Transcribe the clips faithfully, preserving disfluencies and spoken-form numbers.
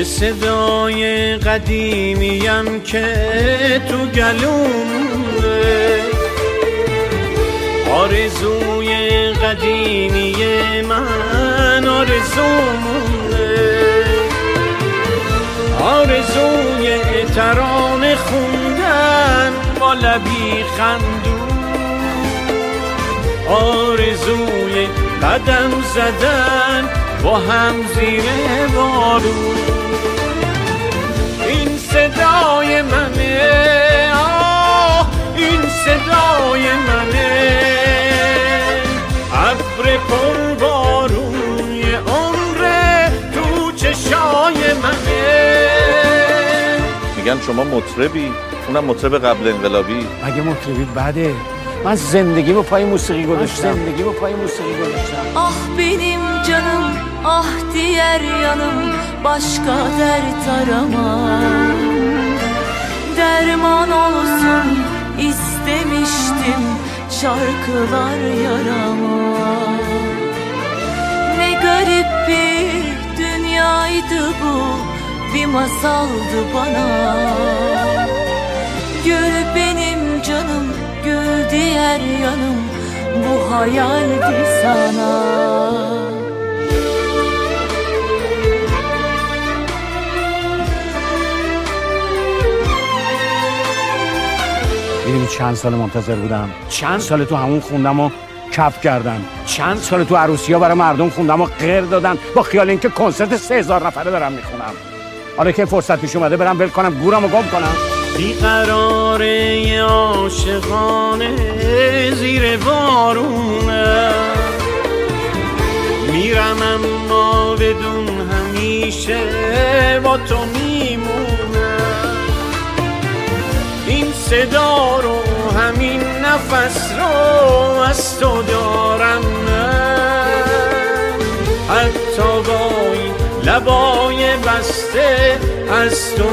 صدای قدیمیم که تو گلومه، آرزوی قدیمی من آرزومونه، آرزوی ترانه خوندن با لبی خندون، آرزوی قدم زدن با هم زیر بارون. این صدای منه، آه این صدای منه، ابر پر بارون یه عمر تو چشای منه. میگن شما مطربی، اونم مطرب قبل انقلابی. مگه مطربی بده؟ من زندگیمو پای موسیقی گذاشتم، زندگیمو پای موسیقی گذاشتم. Ah benim canım, ah diğer yanım, başka dert aramam. Derman olsun istemiştim şarkılar yarama. Ne garip bir dünyaydı bu, bir masaldı bana. Gül benim canım, gül diğer yanım, bu hayaldi sana. میدونی چند سال منتظر بودم؟ چند سال تو همون خوندم و کف کردن، چند سال تو عروسی ها برای مردم خوندم و غیر دادن با خیال اینکه کنسرت سه هزار نفره دارم میخونم. حالا که فرصت پیش اومده برم ول کنم گورم و گم کنم. بیقراره عاشقانه زیر بارونه، میرم اما بدون همیشه با تو میمونم. این صدا رو همین نفس رو از تو دارم من، حتی با این لبای بسته از تو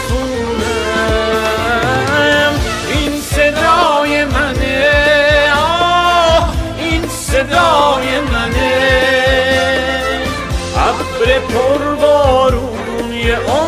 میخونم. این صدای منه، آه این صدای منه، ابر پر بارون یه